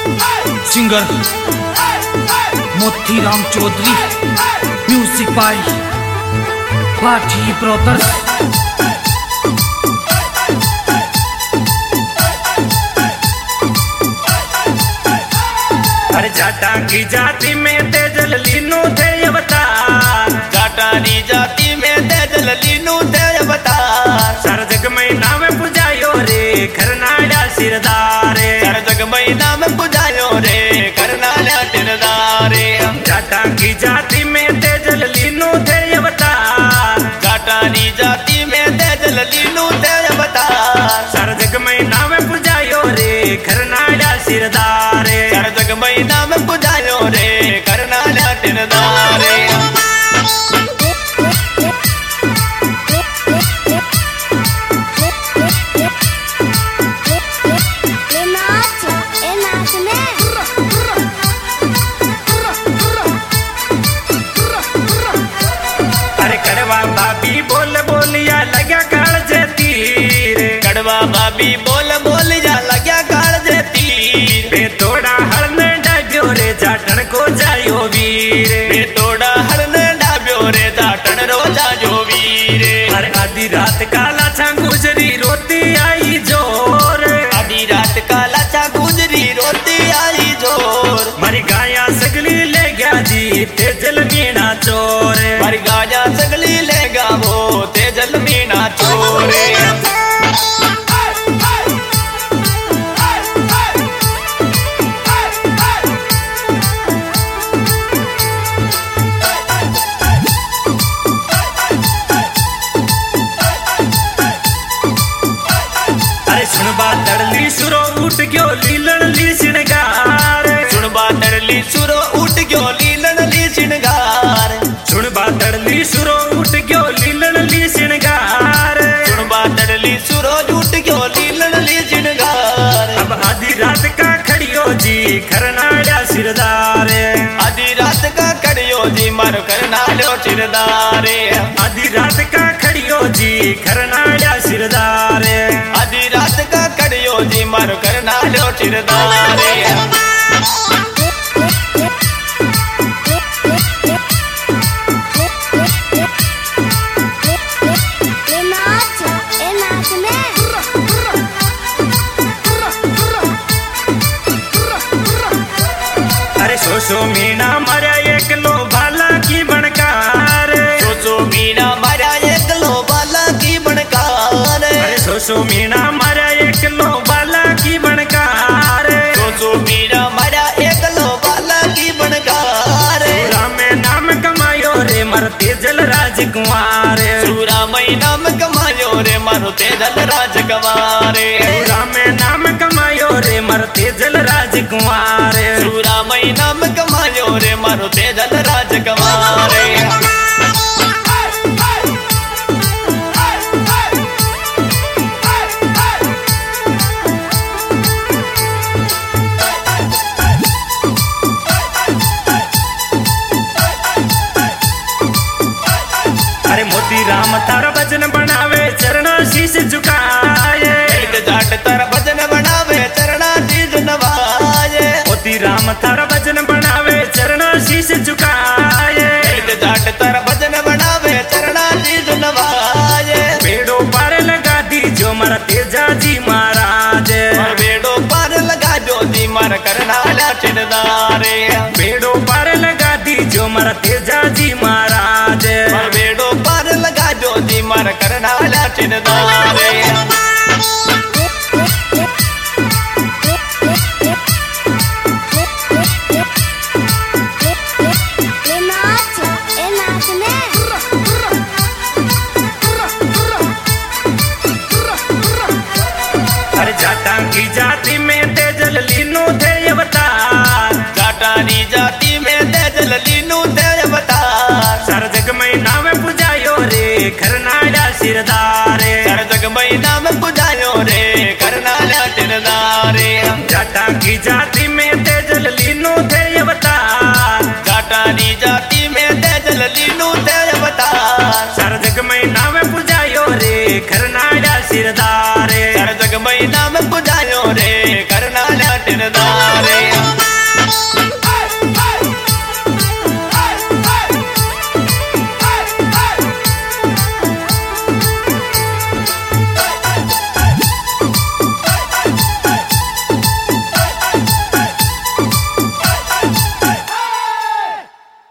Singer Motiram Chaudhary, music by Pathi brothers. अरे जाटा की जाति में तेजल लीनू थे अवतार, जाटा की जाति में तेजल लीनू थे अवतार। सर जग महीना में पुजायो रे खरनाड़ा सिरदारे, सर जग महीना में पुजायो रे खरनाड़ा सिरदारे। जाटा की जाति में तेजल लीनू थे अवतार, जाटा की जाति में तेजल लीनू थे अवतार। सर जग महीना में पुजायो रे खरनाड़ा सिरदारे, सर जग महीना में पुजायो रे खरनाड़ा सिरदारे। भाभी बोल बोलिया लग्या काल जे तीर, कड़वा भाभी बोल बोलिया लग्या काल जे तीर। बे तोड़ा हरने डाब्यो रे जाटन को जायो वीर, बे तोड़ा हरने डाब्यो रे जाटन रो जायो वीर। अरे आधी रात काला छा गुजरी रोती आई जोर, आधी रात काला छा गुजरी रोती आई जोर। मारी गाया सगली ले गया जी तेजल मीना चोर, मारी गाया सगली ले वो तेजल मीना चोरे। अरे सुनबा दड़ली सुरो उठ गयो लीलन ली सिनगार, सुनबा दड़ली सुरो उठ गयो लीलन ली सिनगार। सुनबा दड़ली सुरो उठ गयो लीलन ली सिनगार, सुनबा दड़ली सुरो उठ गयो लीलन ली सिनगार। अब आधी रात का खड़ियो जी खरनाड़ा सिरदारे, आधी रात का खड़ियो जी मारो खरनाड़ो सिरदारे। आधी रात का खड़ियो जी खरनाड़ा सिरदारे, आधी रात का खड़ियो जी मारो खरनाड़ो सिरदारे। सोचो मीना मरा एक लो बाला की बनकार, सोचो मीना मरा एक लो बाला की बनकार। सोचो मीना मरा एक लो बाला की बनकार, सोचो मीना मरा एक लो बाला की बनकार। राम नाम कमायो रे मर तेजल राजकुमार, राम नाम कमायो रे मारो तेजल राजकुमार। राम नाम कमायो रे मर तेजल राजकुमार, राम नाम कमायो रे मारो तेजल राजकुमार। अरे मोती राम थारा भजन बनावे चरणा शीश झुकाए, जाट तारा भजन बनावे चरणा शीश नवाए। मोती राम थारा भजन बनावे चरणा शीश झुकाए, जाट तारा भजन बनावे चरणा शीश नवाए। बेड़ो पार लगा दी जो मारा तेजा जी महाराज, बेड़ो पार लगा जो जी मार करनाड़ा सिरदारे। बेड़ो पार लगा दी जो मारा तेजा जी महाराज, बेड़ो पार लगा जो जी मार करनाड़ा सिरदारे। अरे जाटा की जाति में तेजल लीनू थे अवतार, जाटा की जाति में तेजल लीनू थे अवतार। सर जग महीना में पुजायो रे खरनाड़ा सिरदारे, सर जग महीना में पुजायो रे खरनाड़ा सिरदारे। जाटा की जाति में तेजल लीनू थे अवतार, जाटा की जाति में तेजल लीनू थे अवतार। सर जग महीना में पुजायो रे खरनाड़ा सिरदारे, सर जग महीना में पुजायो रे खरनाड़ा सिरदारे।